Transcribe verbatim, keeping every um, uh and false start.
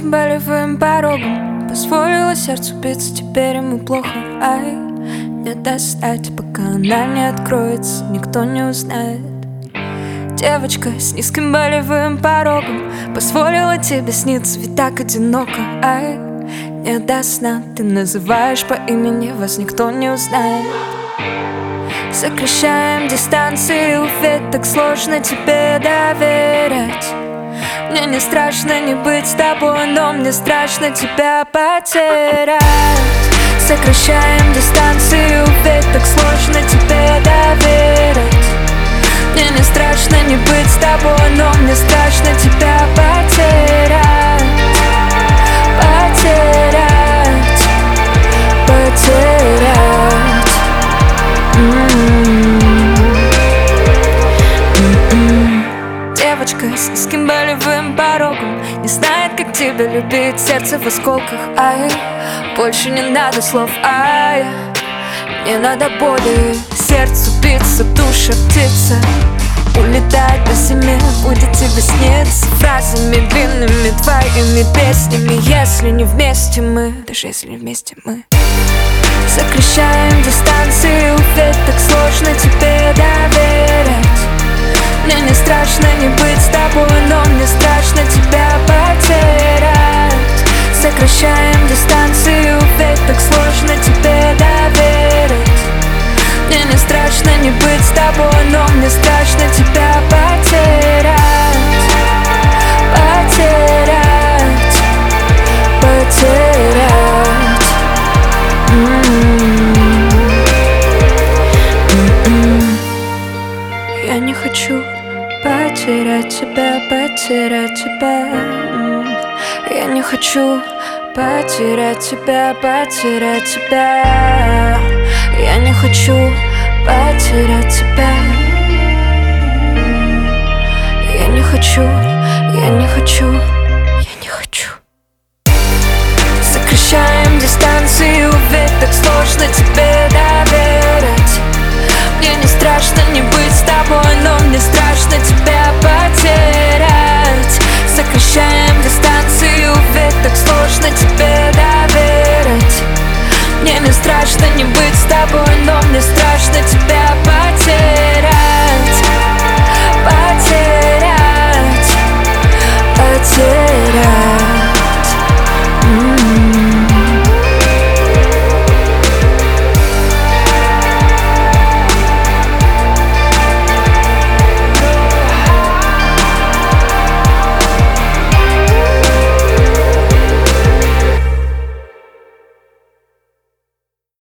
низким болевым порогом. Позволила сердцу биться, теперь ему плохо. Ай, не достать, пока она не откроется, никто не узнает. Девочка с низким болевым порогом позволила тебе сниться, ведь так одиноко. Ай, не до сна, ты называешь по имени, вас никто не узнает. Сокращаем дистанцию, ведь так сложно тебе доверять. Мне не страшно не быть с тобой, но мне страшно тебя потерять. Сокращаем дистанцию, ведь так сложно тебе доверять. Мне не страшно не быть с тобой, но мне страшно тебя потерять. Потерять, потерять. Девочка с низким болевым порогом не знает, как тебя любить, сердце в осколках. Ай, больше не надо слов, ай, не надо боли, сердцу биться, душа птица улетает по зиме, будет тебе сниться фразами длинными, твоими песнями. Если не вместе мы, даже если не вместе мы, сокращаем дистанцию, ведь так сложно тебе доверять. Мне не страшно не быть с тобой, но мне страшно тебя потерять. Сокращаем дистанцию, ведь так сложно тебе доверять. Мне не страшно не быть с тобой, но мне страшно тебя потерять. Потерять, потерять. Я не хочу потерять тебя, потерять тебя. Я не хочу потерять тебя, потерять тебя. Я не хочу потерять тебя. Я не хочу, я не хочу.